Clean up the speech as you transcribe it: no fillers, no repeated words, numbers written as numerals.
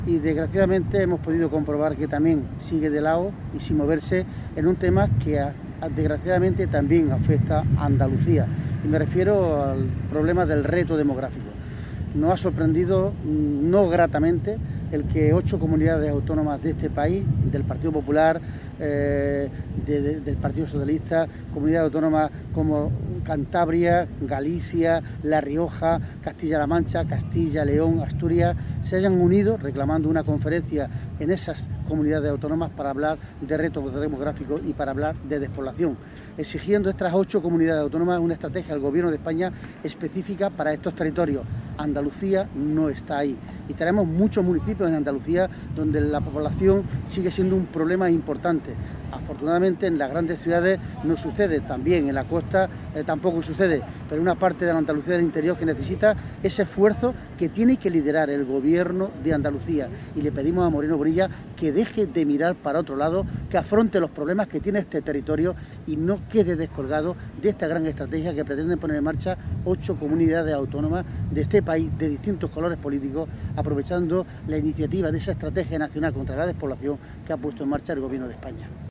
y desgraciadamente hemos podido comprobar que también sigue de lado y sin moverse en un tema que desgraciadamente también afecta a Andalucía. Y me refiero al problema del reto demográfico. Nos ha sorprendido no gratamente el que 8 comunidades autónomas de este país, del Partido Popular, del Partido Socialista, comunidades autónomas como Cantabria, Galicia, La Rioja, Castilla-La Mancha, Castilla, León, Asturias, se hayan unido reclamando una conferencia en esas comunidades autónomas para hablar de retos demográficos y para hablar de despoblación, exigiendo estas 8 comunidades autónomas una estrategia del Gobierno de España específica para estos territorios. Andalucía no está ahí y tenemos muchos municipios en Andalucía donde la población sigue siendo un problema importante. Afortunadamente en las grandes ciudades no sucede, también en la costa tampoco sucede, pero una parte de la Andalucía del interior que necesita ese esfuerzo que tiene que liderar el Gobierno de Andalucía, y le pedimos a Moreno Bonilla que deje de mirar para otro lado, que afronte los problemas que tiene este territorio y no quede descolgado de esta gran estrategia que pretenden poner en marcha 8 comunidades autónomas de este país de distintos colores políticos, aprovechando la iniciativa de esa estrategia nacional contra la despoblación que ha puesto en marcha el Gobierno de España.